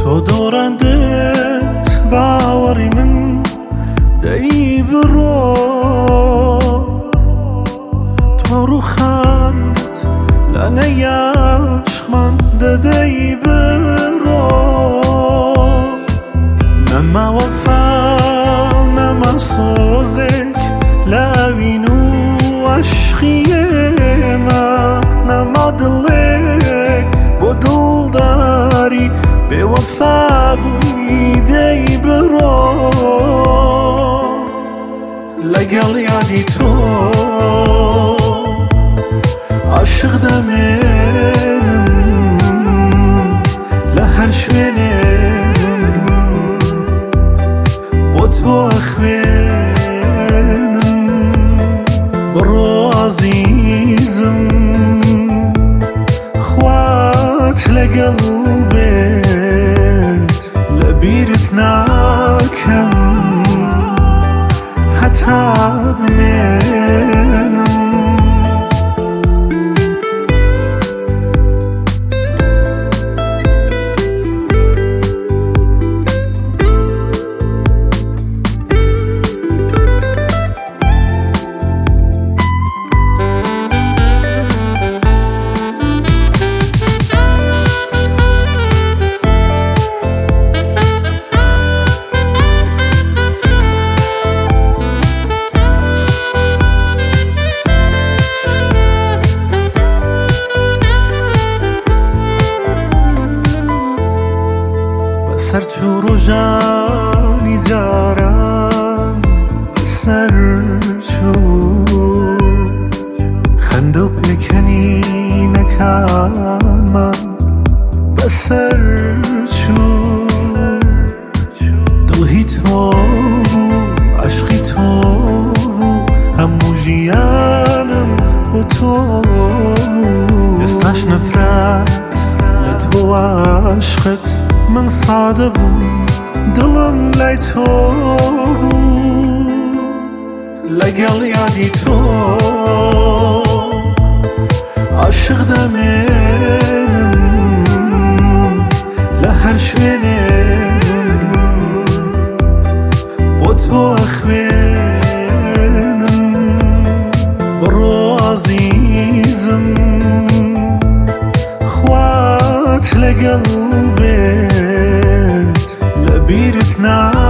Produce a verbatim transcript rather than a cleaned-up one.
تو دورندت باوری من دەی بڕۆ تۆ ڕووخانت لە نەیاشمان دەدەی بڕۆ نەما وەفا نەما سۆزێک لاوین و عەشقی ئێمە نەما دڵێک بۆ دڵداری بێوەفا بووی دەی بڕۆ لەگەڵ یادی تۆ عاشق دەمێنم لە هەر شوێنێک بۆ تۆ ئەخوێنم بڕۆ عەزیزم خوات لەگەڵ بێت لە بیرت ناکەم هەتا بمێنم سەرچوو ڕۆژانی جاران سەرچوو خەندە و پێکەنینەکانمان بەسەرچوو دڵی تۆ بوو عەشقی تۆ بوو هەموو ژیانم بۆ تۆ بوو ئێستاش نەفرەت لە تۆ عاشقت من سادە بووم دڵم لای تۆ بوو لەگەڵ یادی تۆ عاشق دەمێنم لە هەر شوێنێک بۆ تۆ ئەخوێنم بڕۆ عەزیزم خوات لەگەڵ بێت لە بیرت نا